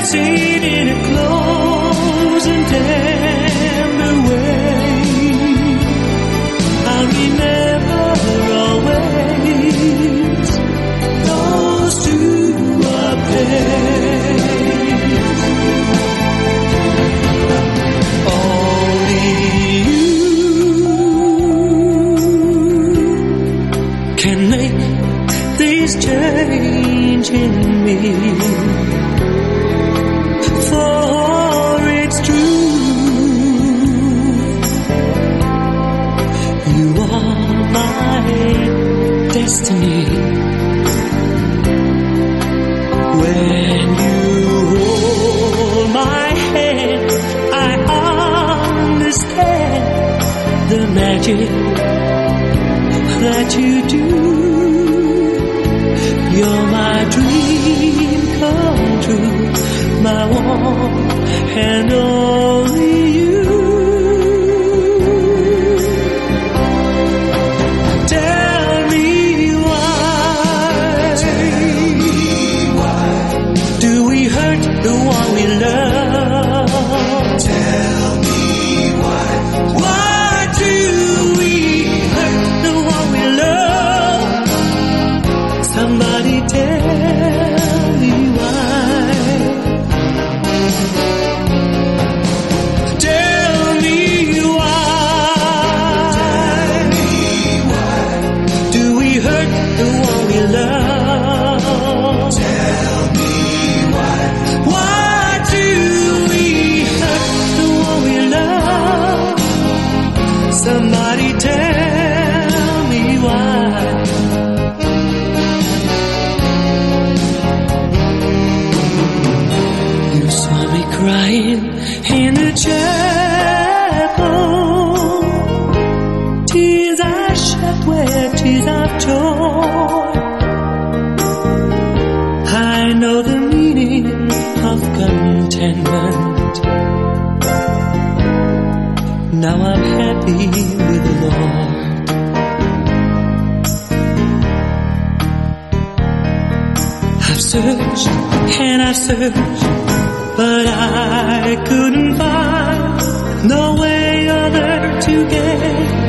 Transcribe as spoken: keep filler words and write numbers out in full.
seen in a close and tender way. I'll remember always those two are days. Only you can make this change in me. For it's true, you are my destiny. When you hold my hand, I understand the magic that you do. You're my dream come true, my one and only you. Tell me why, Tell me why do we hurt the one we love? Tell me why. Why do we hurt the one we love? Somebody tell me why. Tell me why. Tell me why do we hurt the one we love? Tell me why. Why do we hurt the one we love? Somebody tell me why. Crying in the chapel, tears I shed where tears I've torn. I know the meaning of contentment. Now I'm happy with the Lord. I've searched and I've searched, but I couldn't find no way other to get